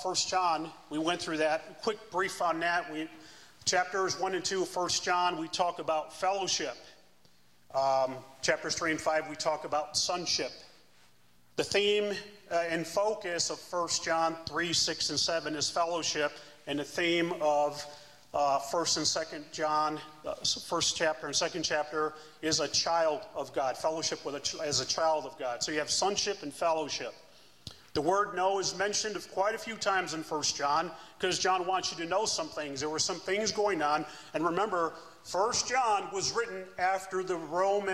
1 John. We went through that. A quick brief on that. Chapters 1 and 2 of 1 John, we talk about fellowship. Chapters 3 and 5, we talk about sonship. The theme and focus of 1 John 3, 6, and 7 is fellowship. And the theme of 1st and 2nd John, first chapter and second chapter, is a child of God. Fellowship as a child of God. So you have sonship and fellowship. The word know is mentioned quite a few times in 1 John because John wants you to know some things. There were some things going on. And remember, 1 John was written after the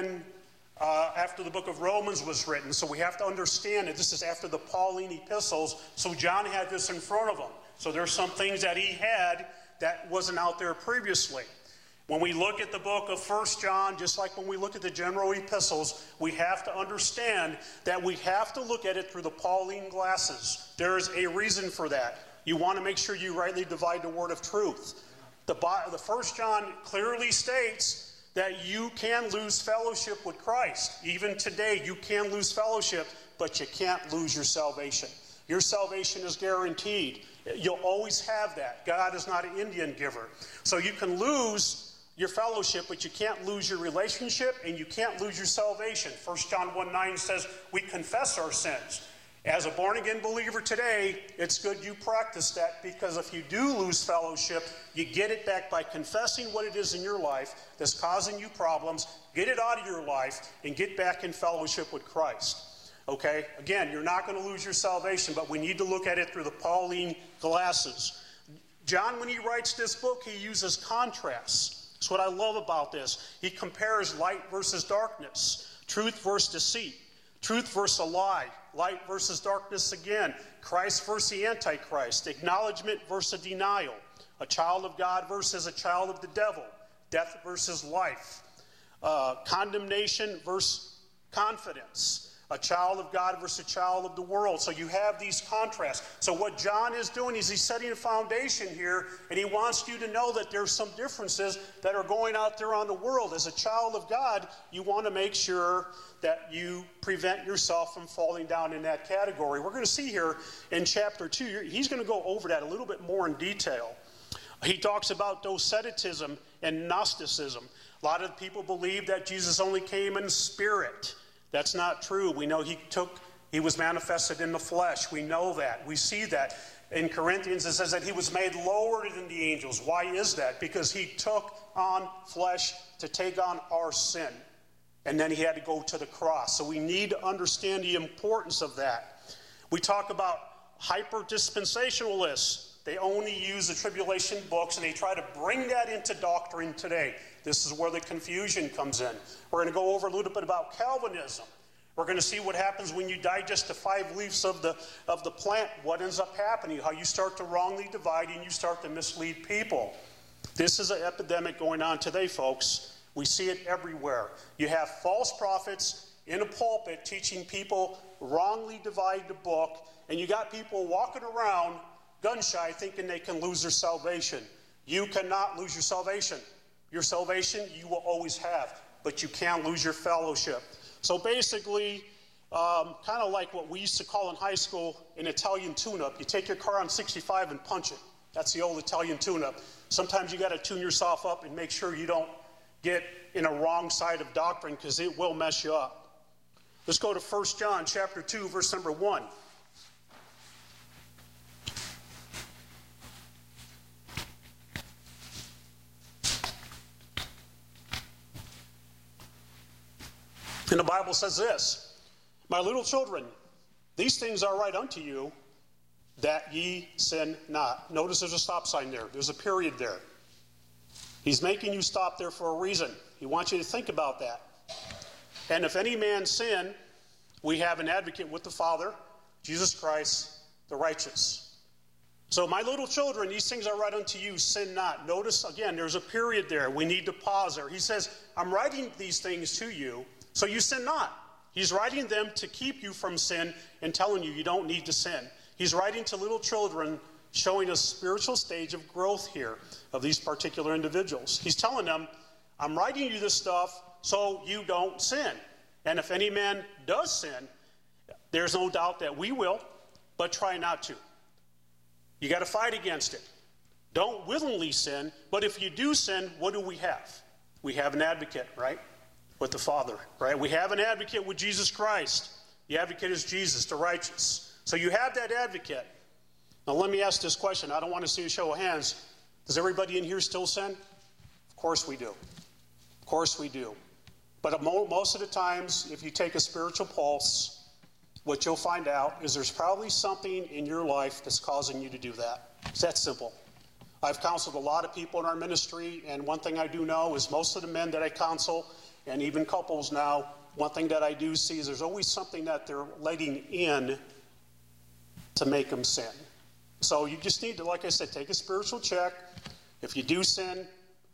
book of Romans was written. So we have to understand that this is after the Pauline epistles. So John had this in front of him. So there's some things that he had that wasn't out there previously. When we look at the book of 1 John, just like when we look at the general epistles, we have to understand that we have to look at it through the Pauline glasses. There is a reason for that. You want to make sure you rightly divide the word of truth. The 1 John clearly states that you can lose fellowship with Christ. Even today, you can lose fellowship, but you can't lose your salvation. Your salvation is guaranteed. You'll always have that. God is not an Indian giver. So you can lose your fellowship, but you can't lose your relationship and you can't lose your salvation. 1 John 1:9 says we confess our sins. As a born-again believer today, it's good you practice that, because if you do lose fellowship, you get it back by confessing what it is in your life that's causing you problems, get it out of your life, and get back in fellowship with Christ. Okay? Again, you're not going to lose your salvation, but we need to look at it through the Pauline glasses. John, when he writes this book, he uses contrasts. That's what I love about this. He compares light versus darkness, truth versus deceit, truth versus a lie, light versus darkness again, Christ versus the Antichrist, acknowledgement versus denial, a child of God versus a child of the devil, death versus life, condemnation versus confidence, a child of God versus a child of the world. So you have these contrasts. So what John is doing is he's setting a foundation here, and he wants you to know that there's some differences that are going out there on the world. As a child of God, you want to make sure that you prevent yourself from falling down in that category. We're going to see here in chapter 2, he's going to go over that a little bit more in detail. He talks about Doceticism and Gnosticism. A lot of people believe that Jesus only came in spirit. That's not true. We know he was manifested in the flesh. We know that. We see that. In Corinthians, it says that he was made lower than the angels. Why is that? Because he took on flesh to take on our sin. And then he had to go to the cross. So we need to understand the importance of that. We talk about hyper-dispensationalists. They only use the tribulation books, and they try to bring that into doctrine today. This is where the confusion comes in. We're going to go over a little bit about Calvinism. We're going to see what happens when you digest the 5 leaves of the plant, what ends up happening, how you start to wrongly divide and you start to mislead people. This is an epidemic going on today, folks. We see it everywhere. You have false prophets in a pulpit teaching people wrongly divide the book, and you got people walking around gun-shy thinking they can lose their salvation. You cannot lose your salvation. Your salvation you will always have, but you can lose your fellowship. So basically, kind of like what we used to call in high school an Italian tune-up. You take your car on 65 and punch it. That's the old Italian tune-up. Sometimes you got to tune yourself up and make sure you don't get in a wrong side of doctrine, because it will mess you up. Let's go to 1 John chapter 2, verse number 1. And the Bible says this: my little children, these things are right unto you, that ye sin not. Notice there's a stop sign there. There's a period there. He's making you stop there for a reason. He wants you to think about that. And if any man sin, we have an advocate with the Father, Jesus Christ, the righteous. So my little children, these things are right unto you, sin not. Notice, again, there's a period there. We need to pause there. He says, I'm writing these things to you, so you sin not. He's writing them to keep you from sin and telling you don't need to sin. He's writing to little children, showing a spiritual stage of growth here of these particular individuals. He's telling them, I'm writing you this stuff so you don't sin. And if any man does sin, there's no doubt that we will, but try not to. You got to fight against it. Don't willingly sin, but if you do sin, what do we have? We have an advocate, right? With the Father, right? We have an advocate with Jesus Christ. The advocate is Jesus, the righteous. So you have that advocate. Now let me ask this question. I don't want to see a show of hands. Does everybody in here still sin? Of course we do. Of course we do. But most of the times, if you take a spiritual pulse, what you'll find out is there's probably something in your life that's causing you to do that. It's that simple. I've counseled a lot of people in our ministry, and one thing I do know is most of the men that I counsel, and even couples now, one thing that I do see is there's always something that they're letting in to make them sin. So you just need to, like I said, take a spiritual check. If you do sin,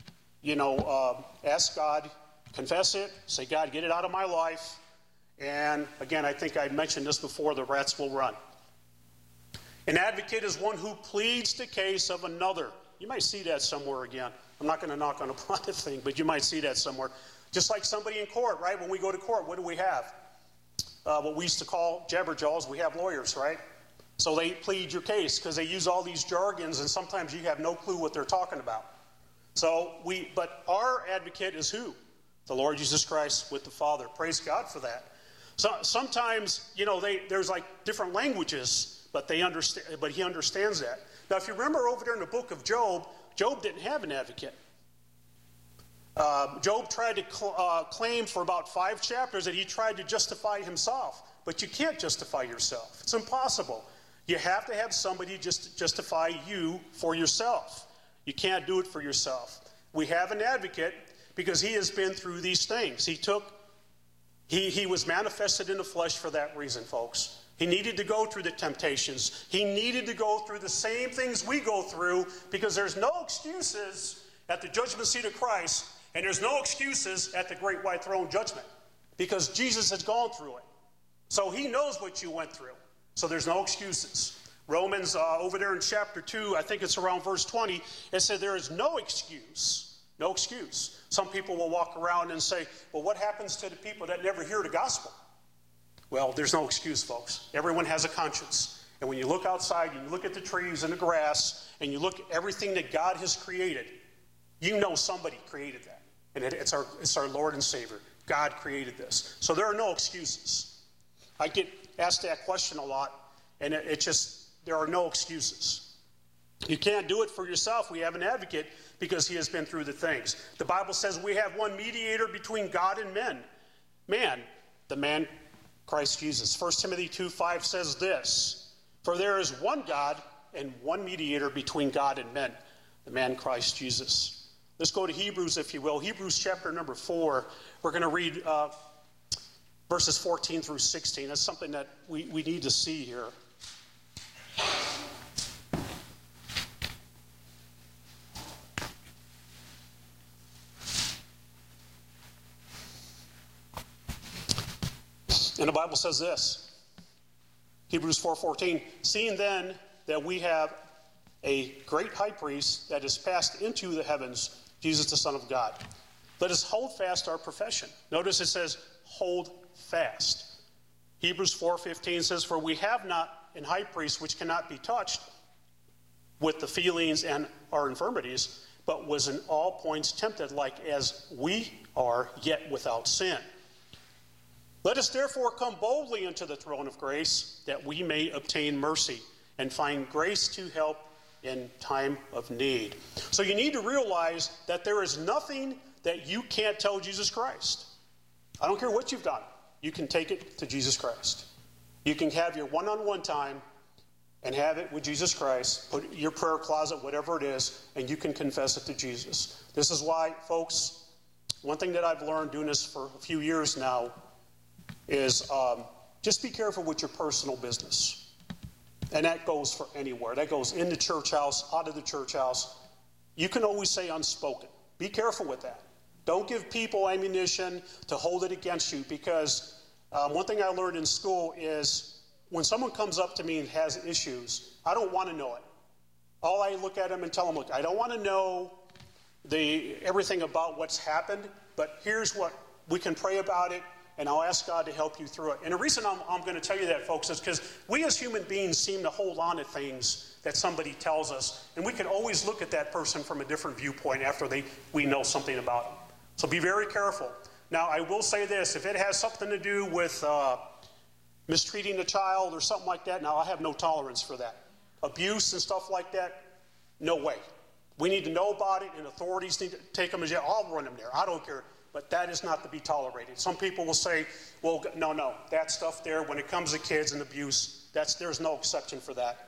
ask God, confess it, say, God, get it out of my life. And again, I think I mentioned this before, the rats will run. An advocate is one who pleads the case of another. You might see that somewhere again. I'm not going to knock on a private thing, but you might see that somewhere. Just like somebody in court, right? When we go to court, what do we have? What we used to call jabberjaws, we have lawyers, right? So they plead your case because they use all these jargons, and sometimes you have no clue what they're talking about. But our advocate is who? The Lord Jesus Christ with the Father. Praise God for that. So sometimes, there's like different languages, but he understands that. Now, if you remember over there in the book of Job, Job didn't have an advocate. Job tried to claim for about 5 chapters that he tried to justify himself. But you can't justify yourself. It's impossible. You have to have somebody just justify you for yourself. You can't do it for yourself. We have an advocate because he has been through these things. He was manifested in the flesh for that reason, folks. He needed to go through the temptations. He needed to go through the same things we go through because there's no excuses at the judgment seat of Christ, and there's no excuses at the great white throne judgment because Jesus has gone through it. So he knows what you went through. So there's no excuses. Romans, over there in chapter 2, I think it's around verse 20, it said there is no excuse. No excuse. Some people will walk around and say, well, what happens to the people that never hear the gospel? Well, there's no excuse, folks. Everyone has a conscience. And when you look outside, you look at the trees and the grass, and you look at everything that God has created, you know somebody created that. And it's our Lord and Savior. God created this. So there are no excuses. I get asked that question a lot, and there are no excuses. You can't do it for yourself. We have an advocate because he has been through the things. The Bible says we have one mediator between God and men. The man, Christ Jesus. 1 Timothy 2:5 says this, for there is one God and one mediator between God and men, the man Christ Jesus. Let's go to Hebrews, if you will. Hebrews chapter number 4. We're going to read verses 14 through 16. That's something that we need to see here. And the Bible says this, Hebrews 4:14, seeing then that we have a great high priest that is passed into the heavens, Jesus the Son of God, let us hold fast our profession. Notice it says, hold fast. Hebrews 4:15 says, for we have not an high priest which cannot be touched with the feelings and our infirmities, but was in all points tempted like as we are, yet without sin. Let us therefore come boldly into the throne of grace, that we may obtain mercy and find grace to help in time of need. So you need to realize that there is nothing that you can't tell Jesus Christ. I don't care what you've done. You can take it to Jesus Christ. You can have your one-on-one time and have it with Jesus Christ. Put your prayer closet, whatever it is, and you can confess it to Jesus. This is why, folks, one thing that I've learned doing this for a few years now is just be careful with your personal business. And that goes for anywhere. That goes in the church house, out of the church house. You can always say unspoken. Be careful with that. Don't give people ammunition to hold it against you, because one thing I learned in school is when someone comes up to me and has issues, I don't want to know it. All I look at them and tell them, look, I don't want to know everything about what's happened, but here's what we can pray about it. and I'll ask God to help you through it. And the reason I'm going to tell you that, folks, is because we as human beings seem to hold on to things that somebody tells us, and we can always look at that person from a different viewpoint after we know something about them. So be very careful. Now, I will say this. If it has something to do with mistreating a child or something like that, now I have no tolerance for that. Abuse and stuff like that, no way. We need to know about it, and authorities need to take them to jail. I'll run them there. I don't care. But that is not to be tolerated. Some people will say, well, no, that stuff there, when it comes to kids and abuse, there's no exception for that.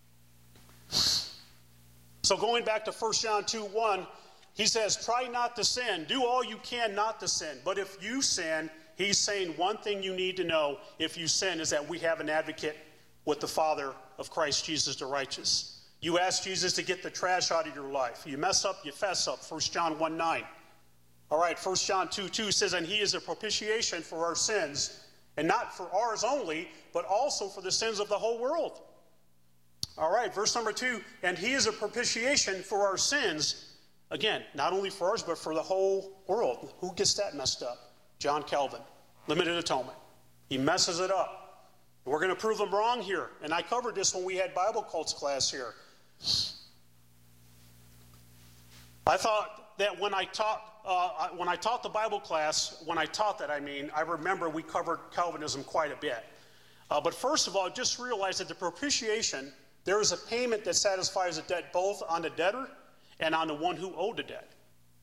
So going back to 1 John 2:1, he says, try not to sin. Do all you can not to sin. But if you sin, he's saying one thing you need to know if you sin is that we have an advocate with the Father of Christ Jesus the righteous. You ask Jesus to get the trash out of your life. You mess up, you fess up. 1 John 1:9. All right, 1 John 2:2 says, and he is a propitiation for our sins, and not for ours only, but also for the sins of the whole world. All right, verse number 2, and he is a propitiation for our sins. Again, not only for ours, but for the whole world. Who gets that messed up? John Calvin, limited atonement. He messes it up. We're going to prove him wrong here. And I covered this when we had Bible cults class here. I thought that when I taught the Bible class, I remember we covered Calvinism quite a bit. But first of all, just realize that the propitiation, there is a payment that satisfies a debt both on the debtor and on the one who owed the debt.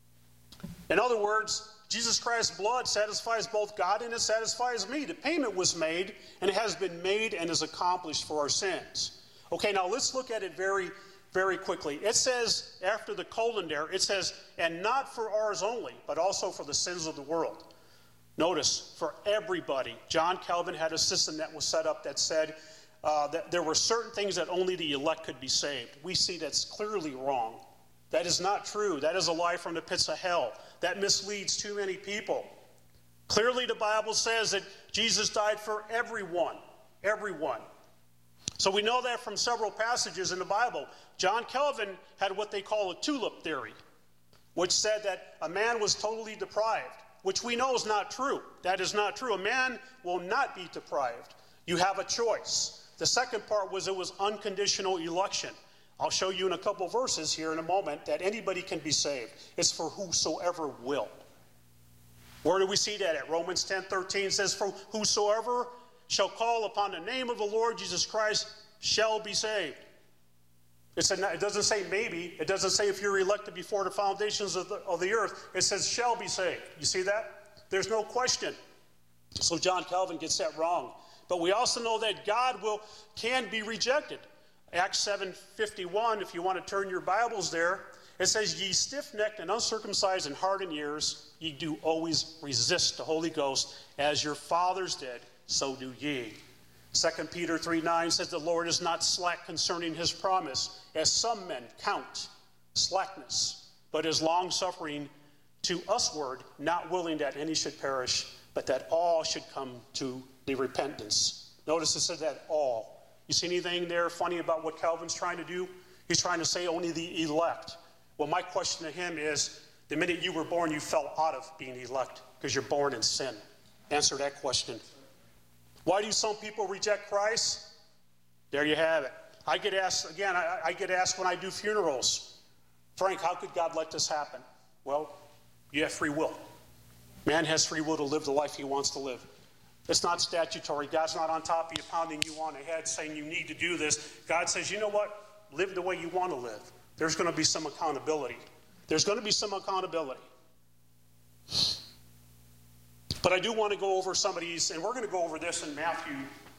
In other words, Jesus Christ's blood satisfies both God and it satisfies me. The payment was made, and it has been made and is accomplished for our sins. Okay, now let's look at it very, very quickly. It says, after the colon there, it says, and not for ours only, but also for the sins of the world. Notice, for everybody. John Calvin had a system that was set up that said that there were certain things that only the elect could be saved. We see that's clearly wrong. That is not true. That is a lie from the pits of hell. That misleads too many people. Clearly the Bible says that Jesus died for everyone. Everyone. So we know that from several passages in the Bible. John Calvin had what they call a tulip theory, which said that a man was totally deprived, which we know is not true. That is not true. A man will not be deprived. You have a choice. The second part was it was unconditional election. I'll show you in a couple verses here in a moment that anybody can be saved. It's for whosoever will. Where do we see that at? Romans 10:13 says, for whosoever shall call upon the name of the Lord Jesus Christ shall be saved. It doesn't say maybe. It doesn't say if you're elected before the foundations of the earth. It says shall be saved. You see that? There's no question. So John Calvin gets that wrong. But we also know that God can be rejected. Acts 7:51, if you want to turn your Bibles there, it says, ye stiff-necked and uncircumcised in heart and ears, ye do always resist the Holy Ghost, as your fathers did, so do ye. 2 Peter 3:9 says, the Lord is not slack concerning his promise, as some men count slackness, but is long-suffering to usward, not willing that any should perish, but that all should come to the repentance. Notice it said that all. You see anything there funny about what Calvin's trying to do? He's trying to say only the elect. Well, my question to him is, the minute you were born, you fell out of being elect because you're born in sin. Answer that question. Why do some people reject Christ? There you have it. I get asked, again, I get asked when I do funerals, Frank, how could God let this happen? Well, you have free will. Man has free will to live the life he wants to live. It's not statutory. God's not on top of you, pounding you on the head, saying you need to do this. God says, you know what? Live the way you want to live. There's going to be some accountability. There's going to be some accountability. But I do want to go over some of these, and we're going to go over this in Matthew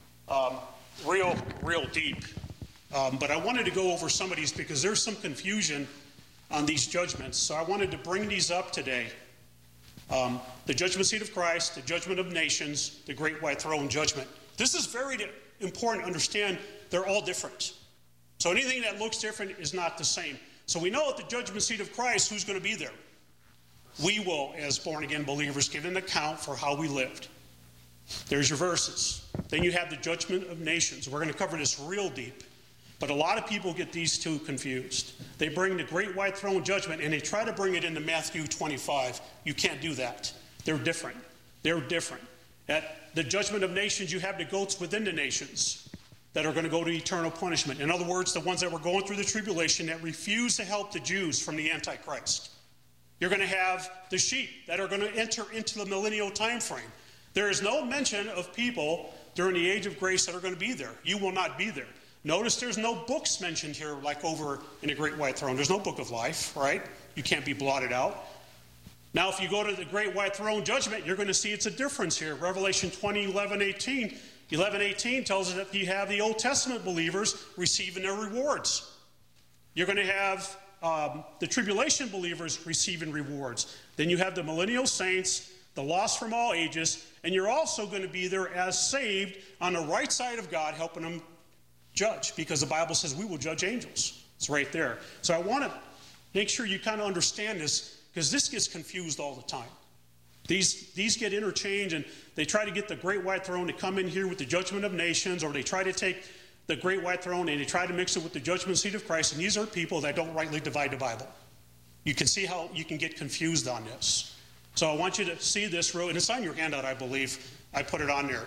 real deep. But I wanted to go over some of these because there's some confusion on these judgments. So I wanted to bring these up today. The judgment seat of Christ, the judgment of nations, the great white throne judgment. This is very important to understand. They're all different. So anything that looks different is not the same. So we know at the judgment seat of Christ, who's going to be there? We will, as born-again believers, give an account for how we lived. There's your verses. Then you have the judgment of nations. We're going to cover this real deep. But a lot of people get these two confused. They bring the great white throne judgment and they try to bring it into Matthew 25. You can't do that. They're different. They're different. At the judgment of nations, you have the goats within the nations that are going to go to eternal punishment. In other words, the ones that were going through the tribulation that refuse to help the Jews from the Antichrist. You're going to have the sheep that are going to enter into the millennial time frame. There is no mention of people during the age of grace that are going to be there. You will not be there. Notice there's no books mentioned here like over in the great white throne. There's no book of life, right? You can't be blotted out. Now, if you go to the great white throne judgment, you're going to see it's a difference here. Revelation 20, 11:18 tells us that you have the Old Testament believers receiving their rewards. You're going to have the tribulation believers receiving rewards. Then you have the millennial saints, the lost from all ages, and you're also going to be there as saved on the right side of God, helping them judge, because the Bible says we will judge angels. It's right there. So I want to make sure you kind of understand this, because this gets confused all the time. These get interchanged, and they try to get the great white throne to come in here with the judgment of nations, or they try to take the great white throne and they try to mix it with the judgment seat of Christ, and these are people that don't rightly divide the Bible. You can see how you can get confused on this. So I want you to see this, and it's on your handout, I believe. I put it on there.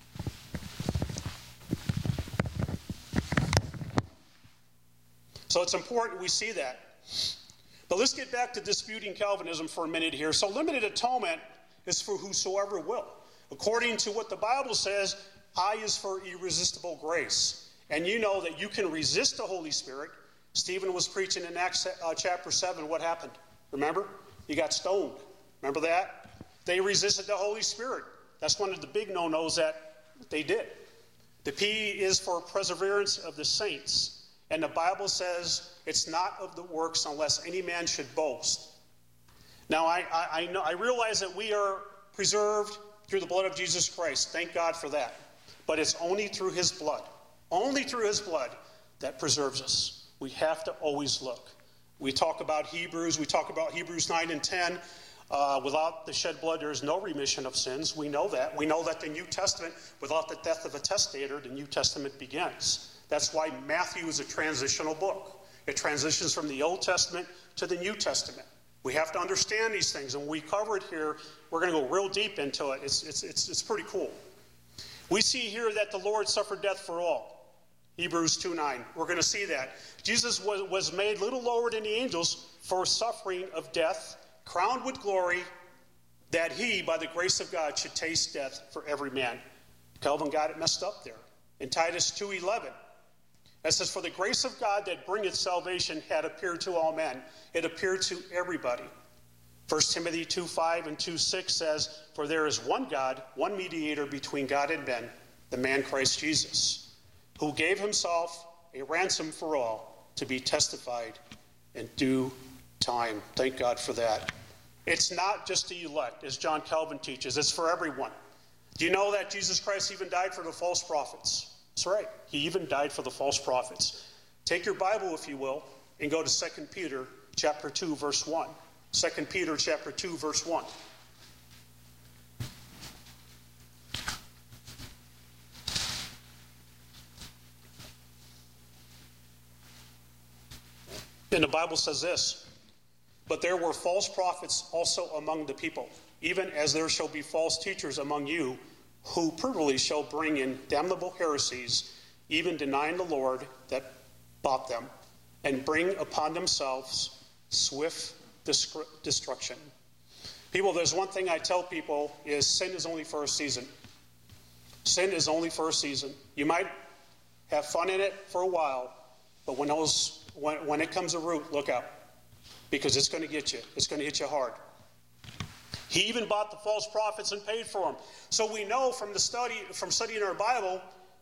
So it's important we see that. But let's get back to disputing Calvinism for a minute here. So limited atonement is for whosoever will. According to what the Bible says, I is for irresistible grace. And you know that you can resist the Holy Spirit. Stephen was preaching in Acts chapter 7. What happened? Remember? He got stoned. Remember that? They resisted the Holy Spirit. That's one of the big no-nos that they did. The P is for perseverance of the saints. And the Bible says it's not of the works unless any man should boast. Now, I realize that we are preserved through the blood of Jesus Christ. Thank God for that. But it's only through his blood that preserves us. We have to always look. We talk about Hebrews 9 and 10. Without the shed blood, there is no remission of sins. We know that. We know that the New Testament, without the death of a testator, the New Testament begins. That's why Matthew is a transitional book. It transitions from the Old Testament to the New Testament. We have to understand these things, and when we cover it here, we're going to go real deep into it. It's pretty cool. We see here that the Lord suffered death for all. Hebrews 2:9. We're going to see that. Jesus was made little lower than the angels for suffering of death, crowned with glory, that he, by the grace of God, should taste death for every man. Calvin got it messed up there. In Titus 2:11, it says, for the grace of God that bringeth salvation had appeared to all men. It appeared to everybody. 1 Timothy 2:5 and 2:6 says, for there is one God, one mediator between God and men, the man Christ Jesus, who gave himself a ransom for all to be testified in due time. Thank God for that. It's not just the elect, as John Calvin teaches. It's for everyone. Do you know that Jesus Christ even died for the false prophets? That's right. He even died for the false prophets. Take your Bible, if you will, and go to 2 Peter chapter 2, verse 1. 2 Peter chapter 2, verse 1. And the Bible says this, but there were false prophets also among the people, even as there shall be false teachers among you, who privily shall bring in damnable heresies, even denying the Lord that bought them, and bring upon themselves swift destruction. People, there's one thing I tell people is sin is only for a season. Sin is only for a season. You might have fun in it for a while, but when it comes to root, look out, because it's going to get you. It's going to hit you hard. He even bought the false prophets and paid for them. So we know from studying our Bible,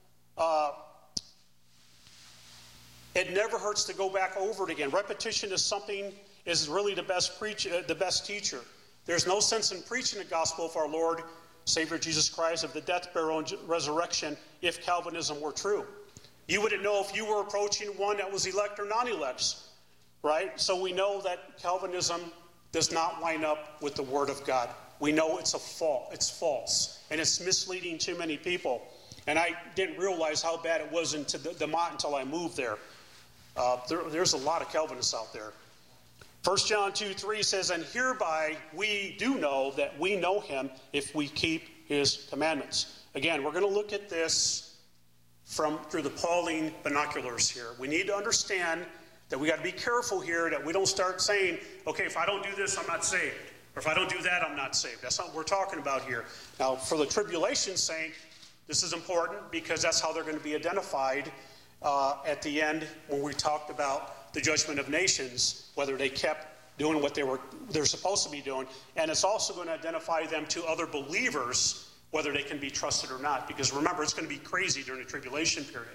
it never hurts to go back over it again. Repetition is really the best teacher. There's no sense in preaching the gospel of our Lord, Savior Jesus Christ, of the death, burial, and resurrection, if Calvinism were true. You wouldn't know if you were approaching one that was elect or non-elect, right? So we know that Calvinism does not line up with the Word of God. We know it's false, and it's misleading too many people. And I didn't realize how bad it was into the Mott until I moved there. There's a lot of Calvinists out there. 1 John 2:3 says, and hereby we do know that we know him if we keep his commandments. Again, we're going to look at this through the Pauline binoculars here. We need to understand that we got to be careful here that we don't start saying, okay, if I don't do this, I'm not saved. Or if I don't do that, I'm not saved. That's not what we're talking about here. Now, for the tribulation saint, this is important because that's how they're going to be identified at the end when we talked about the judgment of nations, whether they kept doing what they're supposed to be doing. And it's also going to identify them to other believers, whether they can be trusted or not. Because remember, it's going to be crazy during the tribulation period.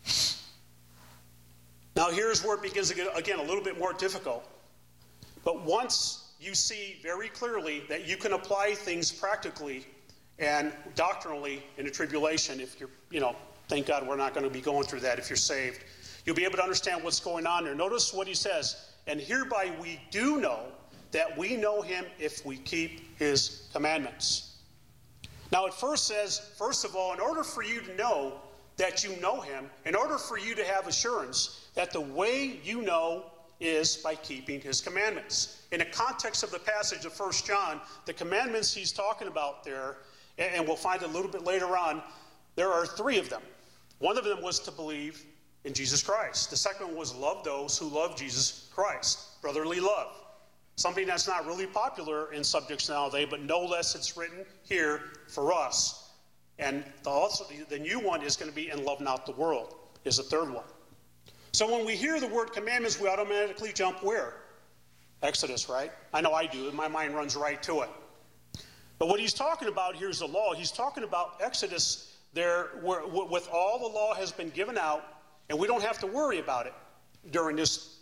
Now, here's where it begins to get, again, a little bit more difficult. But once you see very clearly that you can apply things practically and doctrinally in the tribulation, if you're, thank God we're not going to be going through that if you're saved, you'll be able to understand what's going on there. Notice what he says, and hereby we do know that we know him if we keep his commandments. Now, it first says, first of all, in order for you to know that you know him, in order for you to have assurance that the way you know is by keeping his commandments. In the context of the passage of 1 John, the commandments he's talking about there, and we'll find a little bit later on, there are 3 of them. One of them was to believe in Jesus Christ. The second one was love those who love Jesus Christ, brotherly love. Something that's not really popular in subjects nowadays, but no less it's written here for us. And also the new one is going to be in love not the world, is the third one. So when we hear the word commandments, we automatically jump where? Exodus, right? I know I do. My mind runs right to it. But what he's talking about here is the law. He's talking about Exodus there, where with all the law has been given out, and we don't have to worry about it during this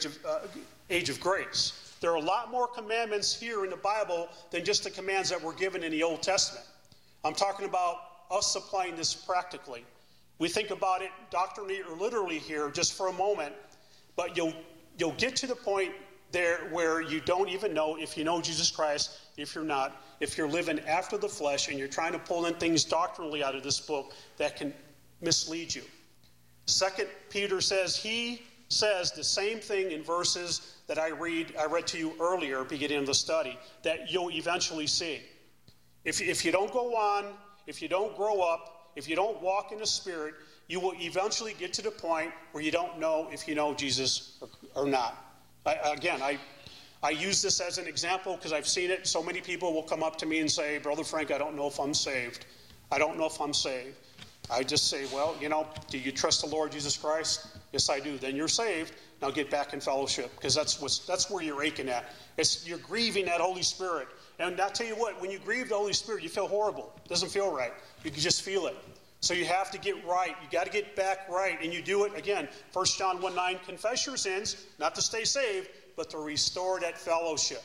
age of grace. There are a lot more commandments here in the Bible than just the commands that were given in the Old Testament. I'm talking about us applying this practically. We think about it doctrinally or literally here just for a moment, but you'll get to the point there where you don't even know if you know Jesus Christ, if you're not, if you're living after the flesh and you're trying to pull in things doctrinally out of this book that can mislead you. 2 Peter says, he says the same thing in verses that I read to you earlier, beginning of the study, that you'll eventually see. If you don't go on, if you don't grow up, if you don't walk in the Spirit, you will eventually get to the point where you don't know if you know Jesus or not. I use this as an example because I've seen it. So many people will come up to me and say, Brother Frank, I don't know if I'm saved. I don't know if I'm saved. I just say, well, do you trust the Lord Jesus Christ? Yes, I do. Then you're saved. Now get back in fellowship, because that's where you're aching at. You're grieving that Holy Spirit. And I'll tell you what, when you grieve the Holy Spirit, you feel horrible. It doesn't feel right. You can just feel it. So you have to get right. You got to get back right. And you do it, again, 1 John 1:9, confess your sins, not to stay saved, but to restore that fellowship.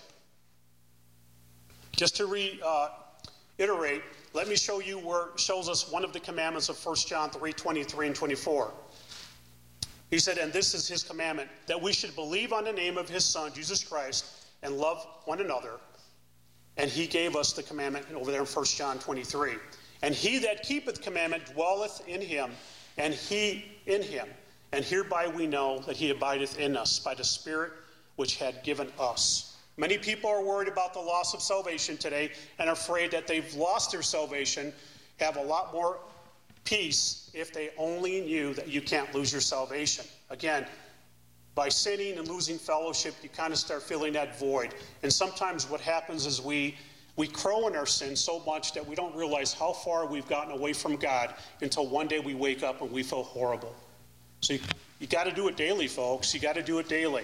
Just to reiterate, let me show you where it shows us one of the commandments of 1 John 3:23 and 24. He said, and this is his commandment, that we should believe on the name of his Son, Jesus Christ, and love one another. And he gave us the commandment over there in 1 John 23. And he that keepeth commandment dwelleth in him, and he in him. And hereby we know that he abideth in us by the Spirit which had given us. Many people are worried about the loss of salvation today and are afraid that they've lost their salvation, have a lot more peace if they only knew that you can't lose your salvation. Again, by sinning and losing fellowship, you kind of start feeling that void. And sometimes what happens is we crow in our sin so much that we don't realize how far we've gotten away from God until one day we wake up and we feel horrible. So you got to do it daily, folks. You got to do it daily.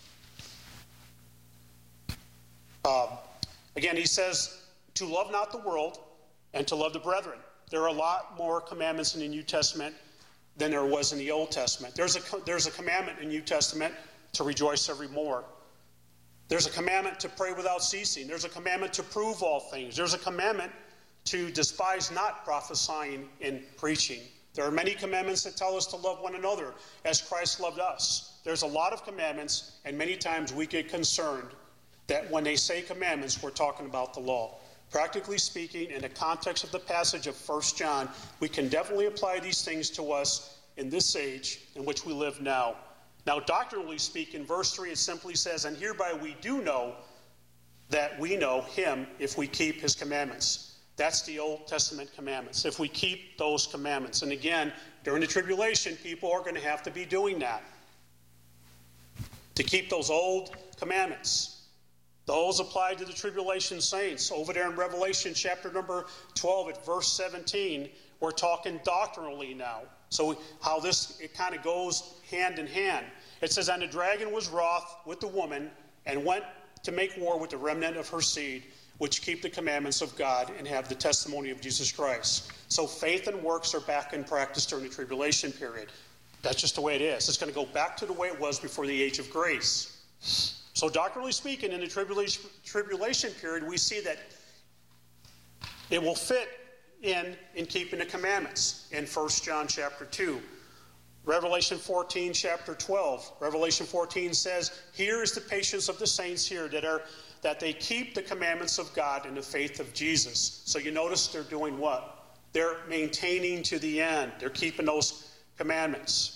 Again, he says to love not the world and to love the brethren. There are a lot more commandments in the New Testament than there was in the Old Testament. There's a commandment in the New Testament to rejoice evermore. There's a commandment to pray without ceasing. There's a commandment to prove all things. There's a commandment to despise not prophesying and preaching. There are many commandments that tell us to love one another as Christ loved us. There's a lot of commandments, and many times we get concerned that when they say commandments, we're talking about the law. Practically speaking, in the context of the passage of 1 John, we can definitely apply these things to us in this age in which we live now. Now, doctrinally speaking, verse 3, it simply says, and hereby we do know that we know him if we keep his commandments. That's the Old Testament commandments. If we keep those commandments. And again, during the tribulation, people are going to have to be doing that. To keep those old commandments. Those apply to the tribulation saints. Over there in Revelation chapter number 12 at verse 17, we're talking doctrinally now. So how it kind of goes hand in hand. It says, and the dragon was wroth with the woman and went to make war with the remnant of her seed, which keep the commandments of God and have the testimony of Jesus Christ. So faith and works are back in practice during the tribulation period. That's just the way it is. It's going to go back to the way it was before the age of grace. So doctrinally speaking, in the tribulation period, we see that it will fit in keeping the commandments in 1 John chapter 2. Revelation 14 chapter 12. Revelation 14 says, here is the patience of the saints here that they keep the commandments of God in the faith of Jesus. So you notice they're doing what? They're maintaining to the end. They're keeping those commandments.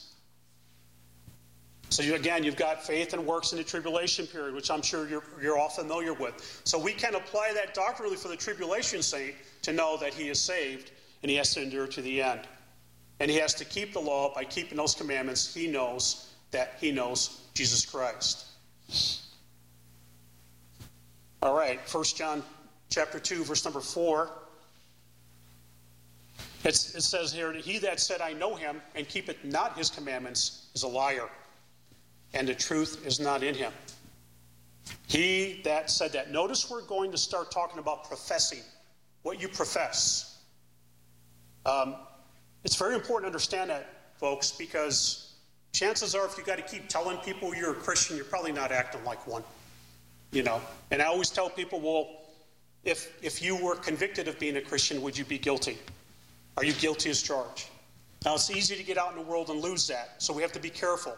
So again, you've got faith and works in the tribulation period, which I'm sure you're all familiar with. So we can apply that doctrinally for the tribulation saint to know that he is saved and he has to endure to the end. And he has to keep the law by keeping those commandments. He knows that he knows Jesus Christ. All right, 1 John chapter 2, verse number 4. It says here, he that said, I know him, and keepeth not his commandments, is a liar, and the truth is not in him. He that said that. Notice we're going to start talking about professing, what you profess. It's very important to understand that, folks, because chances are if you've got to keep telling people you're a Christian, you're probably not acting like one. You know, and I always tell people, well, if you were convicted of being a Christian, would you be guilty? Are you guilty as charged? Now, it's easy to get out in the world and lose that, so we have to be careful.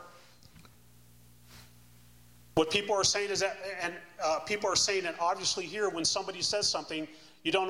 What people are saying is that, and people are saying that obviously here, when somebody says something, you don't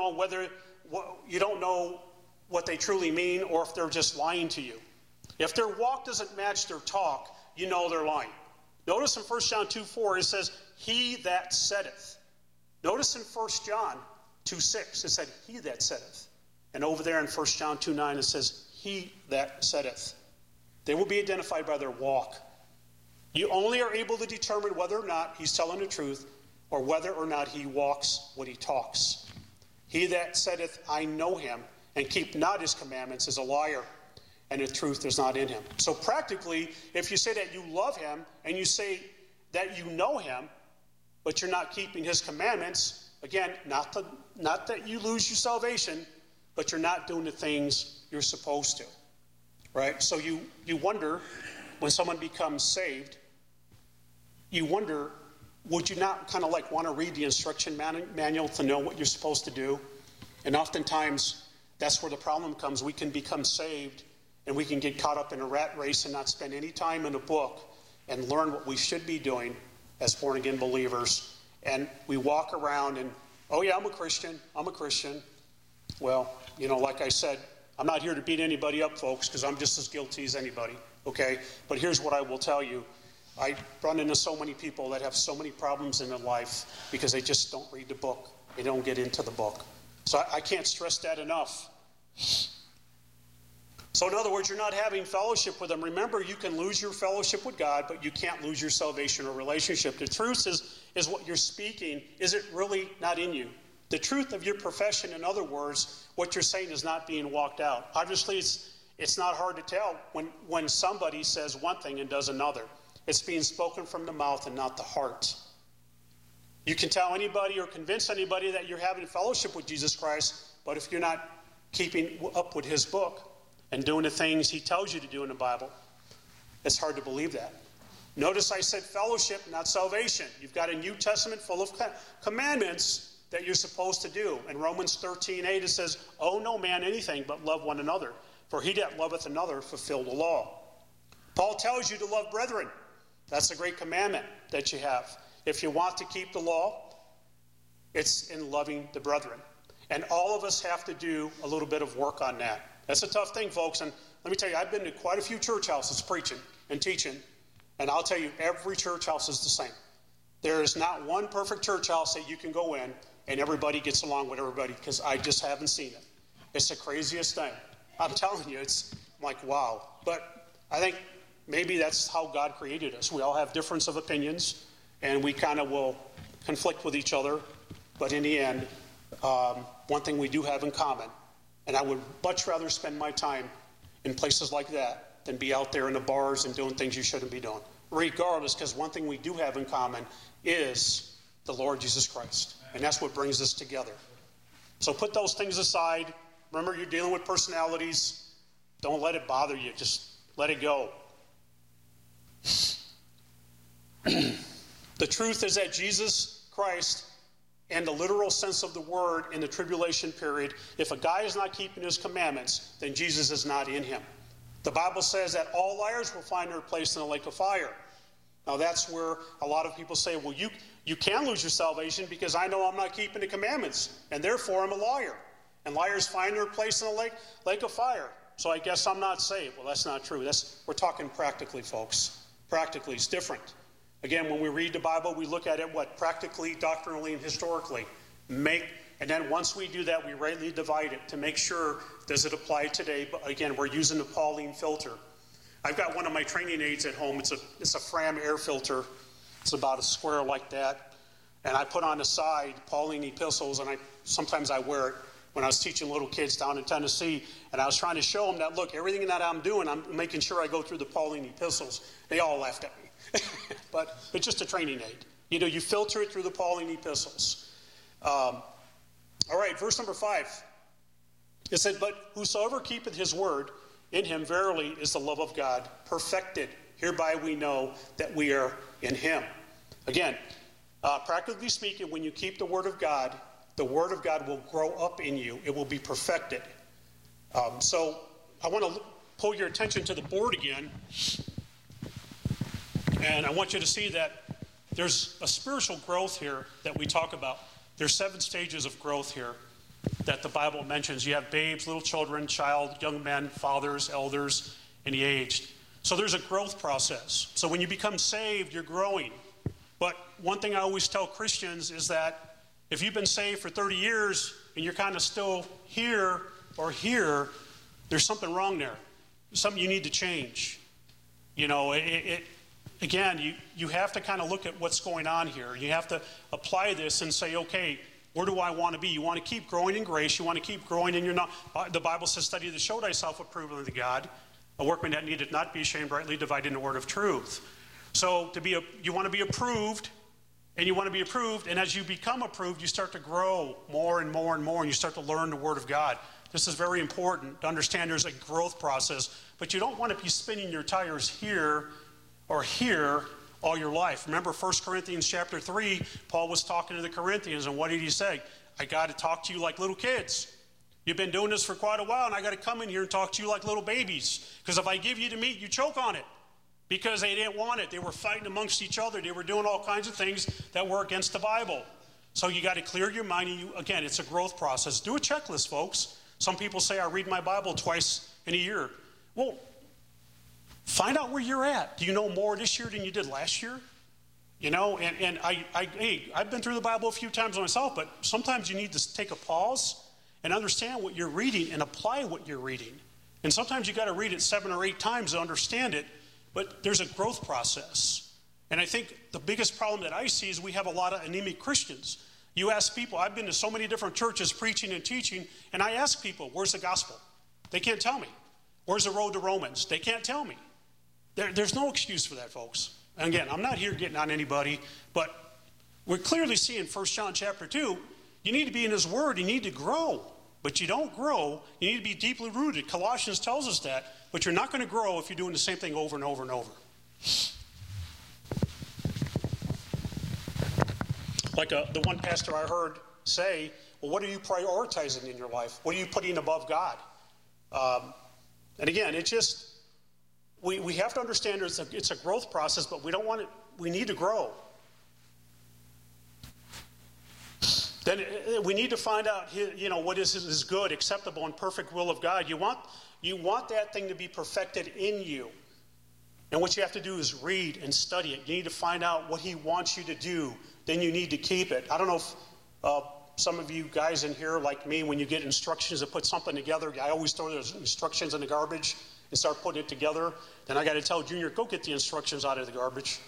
know what they truly mean or if they're just lying to you. If their walk doesn't match their talk, you know they're lying. Notice in 1 John 2:4, it says, he that saideth. Notice in 1 John 2:6, it said, he that saideth. And over there in 1 John 2:9, it says, he that saideth. They will be identified by their walk. You only are able to determine whether or not he's telling the truth or whether or not he walks what he talks. He that saideth, I know him, and keep not his commandments is a liar, and the truth is not in him. So practically, if you say that you love him and you say that you know him, but you're not keeping his commandments, again, not that you lose your salvation, but you're not doing the things you're supposed to, right? So you wonder, when someone becomes saved, you wonder, would you not kind of like want to read the instruction manual to know what you're supposed to do? And oftentimes, that's where the problem comes. We can become saved, and we can get caught up in a rat race and not spend any time in a book and learn what we should be doing as born-again believers. And we walk around and, oh yeah, I'm a Christian. Well, you know, like I said, I'm not here to beat anybody up, folks, because I'm just as guilty as anybody, okay? But here's what I will tell you. I run into so many people that have so many problems in their life because they just don't read the book. They don't get into the book. So I can't stress that enough. So in other words, you're not having fellowship with them. Remember, you can lose your fellowship with God, but you can't lose your salvation or relationship. The truth is what you're speaking, is it really not in you? The truth of your profession, in other words, what you're saying is not being walked out. Obviously, it's not hard to tell when somebody says one thing and does another. It's being spoken from the mouth and not the heart. You can tell anybody or convince anybody that you're having fellowship with Jesus Christ, but if you're not keeping up with his book and doing the things he tells you to do in the Bible, it's hard to believe that. Notice I said fellowship, not salvation. You've got a New Testament full of commandments that you're supposed to do. In Romans 13:8, it says, owe no man anything but love one another, for he that loveth another fulfill the law. Paul tells you to love brethren. That's a great commandment that you have. If you want to keep the law, it's in loving the brethren. And all of us have to do a little bit of work on that. That's a tough thing, folks. And let me tell you, I've been to quite a few church houses preaching and teaching. And I'll tell you, every church house is the same. There is not one perfect church house that you can go in and everybody gets along with everybody, because I just haven't seen it. It's the craziest thing. I'm telling you, I'm like, wow. But I think maybe that's how God created us. We all have difference of opinions, and we kind of will conflict with each other. But in the end, one thing we do have in common, and I would much rather spend my time in places like that than be out there in the bars and doing things you shouldn't be doing. Regardless, because one thing we do have in common is the Lord Jesus Christ. And that's what brings us together. So put those things aside. Remember, you're dealing with personalities. Don't let it bother you. Just let it go. The truth is that Jesus Christ, and the literal sense of the word in the tribulation period, if a guy is not keeping his commandments, then Jesus is not in him. The Bible says that all liars will find their place in the lake of fire. Now that's where a lot of people say, well, you can lose your salvation because I know I'm not keeping the commandments, and therefore I'm a liar. And liars find their place in the lake of fire. So I guess I'm not saved. Well, that's not true. We're talking practically, folks. Practically, it's different. Again, when we read the Bible, we look at it, practically, doctrinally, and historically. And then once we do that, we rightly divide it to make sure, does it apply today? But again, we're using the Pauline filter. I've got one of my training aids at home. It's a Fram air filter. It's about a square like that. And I put on the side Pauline epistles, and sometimes I wear it when I was teaching little kids down in Tennessee. And I was trying to show them that, look, everything that I'm doing, I'm making sure I go through the Pauline epistles. They all laughed at me. But it's just a training aid. You filter it through the Pauline epistles. All right, verse number 5. It said, but whosoever keepeth his word, in him verily is the love of God perfected. Hereby we know that we are in him. Again, practically speaking, when you keep the word of God will grow up in you. It will be perfected. So I want to pull your attention to the board again. And I want you to see that there's a spiritual growth here that we talk about. There's 7 stages of growth here that the Bible mentions. You have babes, little children, child, young men, fathers, elders, and the aged. So there's a growth process. So when you become saved, you're growing. But one thing I always tell Christians is that if you've been saved for 30 years and you're kind of still here or here, there's something wrong there. There's something you need to change. Again, you have to kind of look at what's going on here. You have to apply this and say, okay, where do I want to be? You want to keep growing in grace. You want to keep growing in your knowledge. The Bible says, study to show thyself approved unto God, a workman that needeth not be ashamed, rightly dividing the word of truth. So you want to be approved, and you want to be approved, and as you become approved, you start to grow more and more and more, and you start to learn the word of God. This is very important to understand. There's a growth process, but you don't want to be spinning your tires here or here all your life. Remember 1 Corinthians chapter 3, Paul was talking to the Corinthians, and what did he say? I got to talk to you like little kids. You've been doing this for quite a while, and I got to come in here and talk to you like little babies. Because if I give you the meat, you choke on it. Because they didn't want it. They were fighting amongst each other. They were doing all kinds of things that were against the Bible. So you got to clear your mind. And again, it's a growth process. Do a checklist, folks. Some people say, I read my Bible twice in a year. Well, find out where you're at. Do you know more this year than you did last year? And I've been through the Bible a few times myself, but sometimes you need to take a pause and understand what you're reading and apply what you're reading. And sometimes you got to read it 7 or 8 times to understand it, but there's a growth process. And I think the biggest problem that I see is we have a lot of anemic Christians. You ask people, I've been to so many different churches preaching and teaching, and I ask people, where's the gospel? They can't tell me. Where's the road to Romans? They can't tell me. There's no excuse for that, folks. And again, I'm not here getting on anybody, but we're clearly seeing 1 John chapter 2, you need to be in his word, you need to grow. But you don't grow, you need to be deeply rooted. Colossians tells us that, but you're not going to grow if you're doing the same thing over and over and over. Like the one pastor I heard say, well, what are you prioritizing in your life? What are you putting above God? And again, it's just, we have to understand it's a growth process, but we need to grow. Then we need to find out, what is good, acceptable, and perfect will of God. You want that thing to be perfected in you. And what you have to do is read and study it. You need to find out what he wants you to do. Then you need to keep it. I don't know if some of you guys in here, like me, when you get instructions to put something together, I always throw those instructions in the garbage and start putting it together. Then I got to tell Junior, go get the instructions out of the garbage.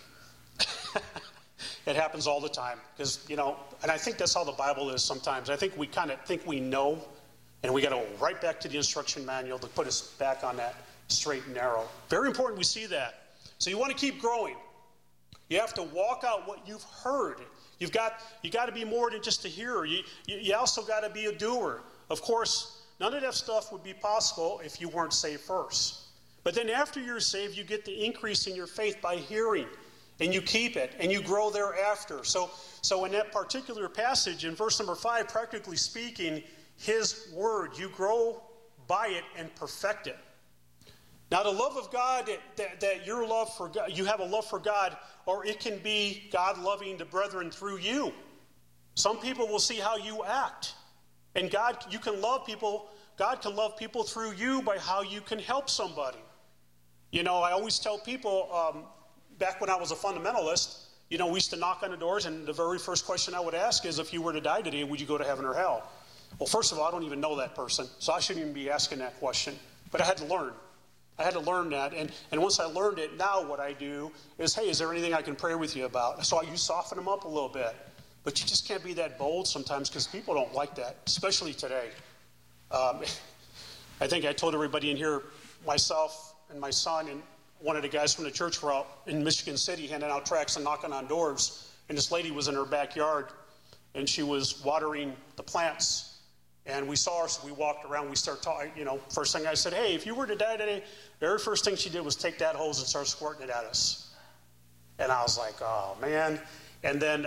It happens all the time because, and I think that's how the Bible is sometimes. I think we kind of think we know, and we got to go right back to the instruction manual to put us back on that straight and narrow. Very important we see that. So you want to keep growing. You have to walk out what you've heard. You got to be more than just a hearer. You also got to be a doer. Of course, none of that stuff would be possible if you weren't saved first. But then after you're saved, you get the increase in your faith by hearing. And you keep it, and you grow thereafter. So in that particular passage, in verse number 5, practically speaking, his word, you grow by it and perfect it. Now, the love of God, that your love for God, you have a love for God, or it can be God loving the brethren through you. Some people will see how you act. And God can love people through you by how you can help somebody. I always tell people, back when I was a fundamentalist, we used to knock on the doors, and the very first question I would ask is, if you were to die today, would you go to heaven or hell? Well, first of all, I don't even know that person, so I shouldn't even be asking that question. But I had to learn. I had to learn that, and once I learned it, now what I do is, hey, is there anything I can pray with you about? So you soften them up a little bit. But you just can't be that bold sometimes because people don't like that, especially today. I think I told everybody in here, myself and my son and one of the guys from the church were out in Michigan City handing out tracts and knocking on doors. And this lady was in her backyard, and she was watering the plants. And we saw her, so we walked around. We started talking. First thing I said, hey, if you were to die today, the very first thing she did was take that hose and start squirting it at us. And I was like, oh, man. And then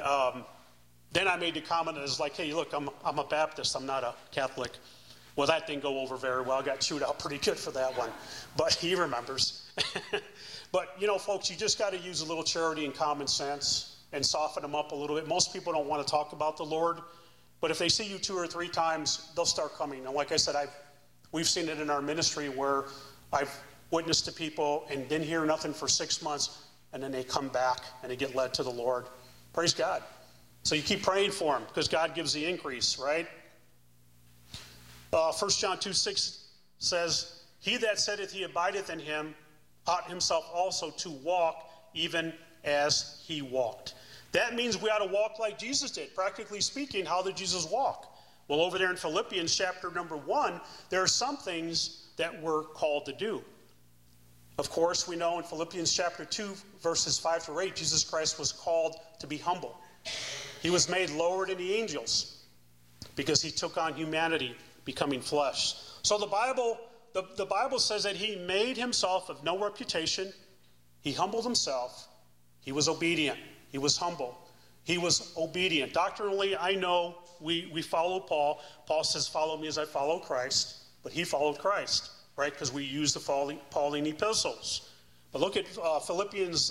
I made the comment, and I was like, hey, look, I'm a Baptist. I'm not a Catholic. Well, that didn't go over very well. I got chewed out pretty good for that one. But he remembers. But, folks, you just got to use a little charity and common sense and soften them up a little bit. Most people don't want to talk about the Lord. But if they see you 2 or 3 times, they'll start coming. And like I said, we've seen it in our ministry where I've witnessed to people and didn't hear nothing for 6 months, and then they come back and they get led to the Lord. Praise God. So you keep praying for them because God gives the increase, right? 1 John 2:6 says, he that saith he abideth in him ought himself also to walk even as he walked. That means we ought to walk like Jesus did. Practically speaking, how did Jesus walk? Well, over there in Philippians chapter number 1, there are some things that we're called to do. Of course, we know in Philippians chapter 2, verses 5 through 8, Jesus Christ was called to be humble. He was made lower than the angels because he took on humanity, becoming flesh. So the Bible says that he made himself of no reputation. He humbled himself. He was obedient. He was humble. He was obedient. Doctrinally, I know we follow Paul. Paul says, follow me as I follow Christ. But he followed Christ, right? Because we use the Pauline epistles. But look at Philippians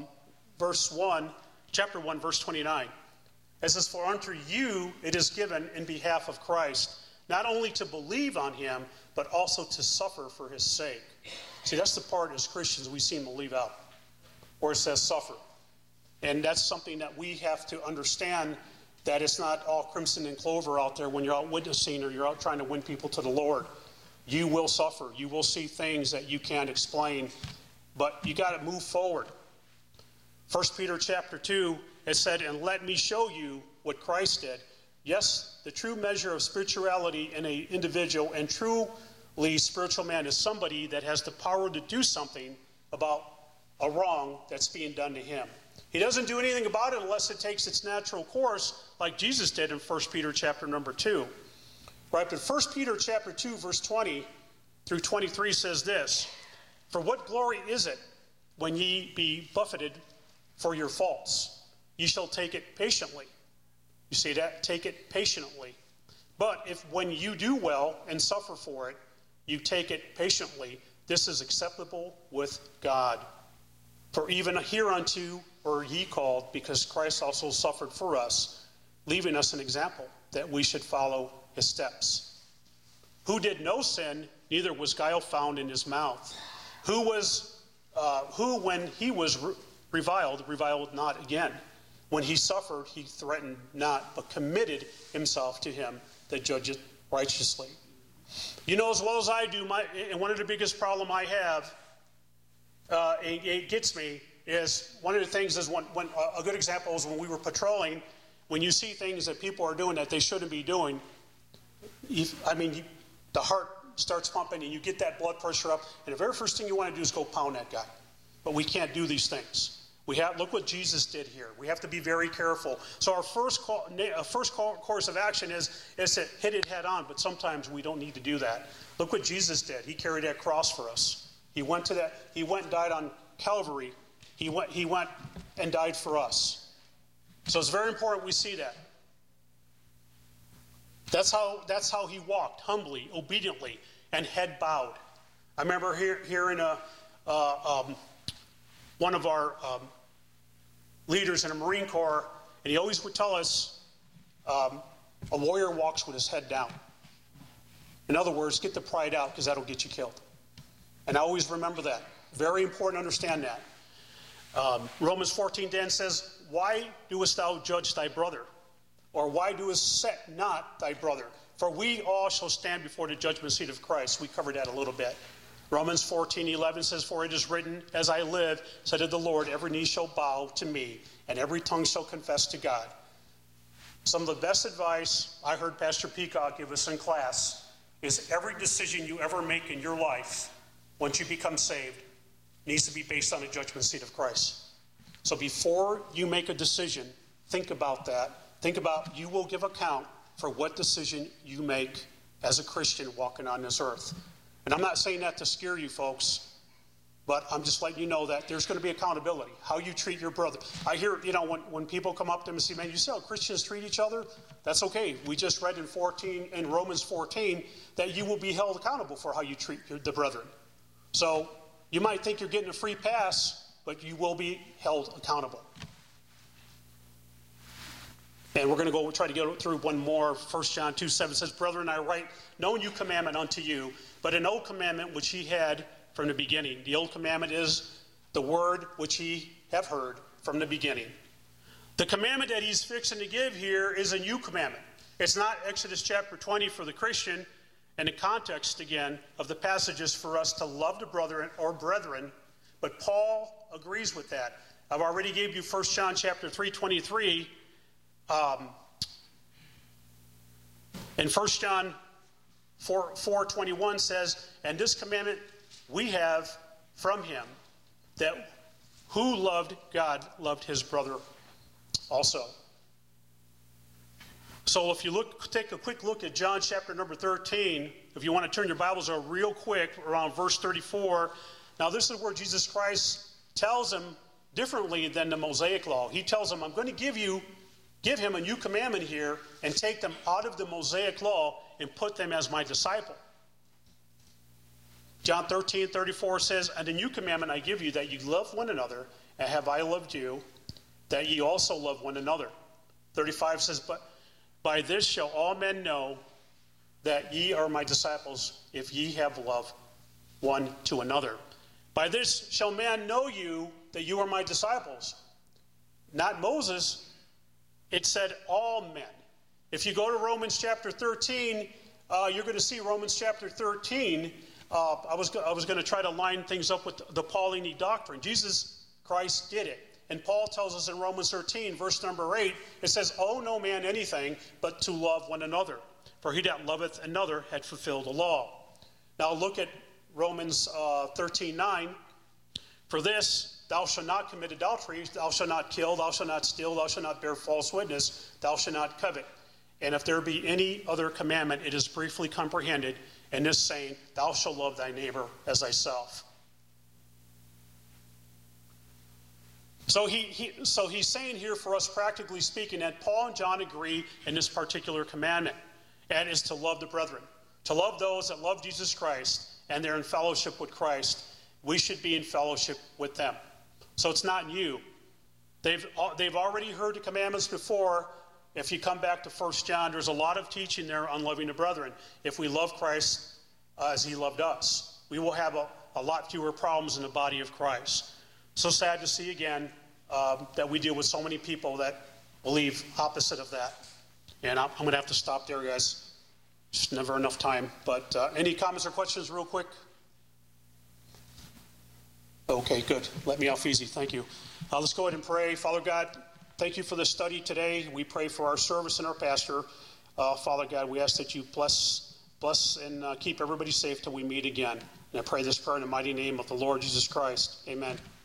chapter 1, verse 29. It says, for unto you it is given in behalf of Christ, not only to believe on him, but also to suffer for his sake. See, that's the part as Christians we seem to leave out, where it says suffer. And that's something that we have to understand, that it's not all crimson and clover out there when you're out witnessing or you're out trying to win people to the Lord. You will suffer. You will see things that you can't explain, but you got to move forward. 1 Peter chapter 2, it said, and let me show you what Christ did. Yes, the true measure of spirituality in an individual and truly spiritual man is somebody that has the power to do something about a wrong that's being done to him. He doesn't do anything about it unless it takes its natural course, like Jesus did in 1 Peter chapter number 2. Right, but 1 Peter chapter 2, verse 20 through 23 says this, for what glory is it when ye be buffeted for your faults? Ye shall take it patiently. You see that? Take it patiently. But if when you do well and suffer for it, you take it patiently, this is acceptable with God. For even hereunto were ye called, because Christ also suffered for us, leaving us an example that we should follow his steps. Who did no sin, neither was guile found in his mouth. Who when he was reviled not again. When he suffered, he threatened not, but committed himself to him that judgeth righteously. You know as well as I do, and one of the biggest problem I have, it gets me, is one of the things is when a good example is when we were patrolling, when you see things that people are doing that they shouldn't be doing, the heart starts pumping and you get that blood pressure up, and the very first thing you want to do is go pound that guy. But we can't do these things. Look what Jesus did here. We have to be very careful. So our first course of action is to hit it head on, but sometimes we don't need to do that. Look what Jesus did. He carried that cross for us. He went and died on Calvary. He went and died for us. So it's very important we see that. That's how he walked, humbly, obediently, and head bowed. I remember hearing one of our leaders in the Marine Corps, and he always would tell us, a warrior walks with his head down. In other words, get the pride out, because that'll get you killed. And I always remember that. Very important to understand that. Romans 14:10 says, why doest thou judge thy brother? Or why doest set not thy brother? For we all shall stand before the judgment seat of Christ. We covered that a little bit. Romans 14:11 says, for it is written, as I live, said the Lord, every knee shall bow to me, and every tongue shall confess to God. Some of the best advice I heard Pastor Peacock give us in class is every decision you ever make in your life, once you become saved, needs to be based on the judgment seat of Christ. So before you make a decision, think about that. Think about you will give account for what decision you make as a Christian walking on this earth. And I'm not saying that to scare you folks, but I'm just letting you know that there's going to be accountability. How you treat your brother. I hear, when people come up to me and say, man, you see how Christians treat each other? That's okay. We just read in Romans 14 that you will be held accountable for how you treat the brethren. So you might think you're getting a free pass, but you will be held accountable. And we're going to try to get through one more. 1 John 2:7 says, brethren, I write no new commandment unto you, but an old commandment which ye had from the beginning. The old commandment is the word which ye have heard from the beginning. The commandment that he's fixing to give here is a new commandment. It's not Exodus chapter 20 for the Christian, and the context, again, of the passage is for us to love the brother or brethren, but Paul agrees with that. I've already gave you 1 John chapter 3:23. And 1 John 4:21 says, and this commandment we have from him, that who loved God loved his brother also. So if you take a quick look at John chapter number 13, if you want to turn your Bibles over real quick around verse 34. Now this is where Jesus Christ tells them differently than the Mosaic law. He tells them, I'm going to give him a new commandment here and take them out of the Mosaic law and put them as my disciple. John 13:34 says, and a new commandment I give you, that you love one another, and have I loved you, that ye also love one another. 35 says, but by this shall all men know that ye are my disciples, if ye have love one to another. By this shall man know you, that you are my disciples. Not Moses. It said all men. If you go to Romans chapter 13, you're going to see Romans chapter 13. I was going to try to line things up with the Pauline doctrine. Jesus Christ did it. And Paul tells us in Romans 13, verse number 8, it says, owe no man anything but to love one another. For he that loveth another had fulfilled the law. Now look at Romans 13:9. For this, thou shalt not commit adultery, thou shalt not kill, thou shalt not steal, thou shalt not bear false witness, thou shalt not covet. And if there be any other commandment, it is briefly comprehended in this saying, thou shalt love thy neighbor as thyself. So he's saying here for us, practically speaking, that Paul and John agree in this particular commandment, and is to love the brethren, to love those that love Jesus Christ, and they're in fellowship with Christ. We should be in fellowship with them. So it's not new. They've already heard the commandments before. If you come back to 1 John, there's a lot of teaching there on loving the brethren. If we love Christ as he loved us, we will have a lot fewer problems in the body of Christ. So sad to see again that we deal with so many people that believe opposite of that. And I'm going to have to stop there, guys. Just never enough time. But any comments or questions real quick? Okay, good. Let me off easy. Thank you. Let's go ahead and pray. Father God, thank you for this study today. We pray for our service and our pastor. Father God, we ask that you bless and keep everybody safe till we meet again. And I pray this prayer in the mighty name of the Lord Jesus Christ. Amen.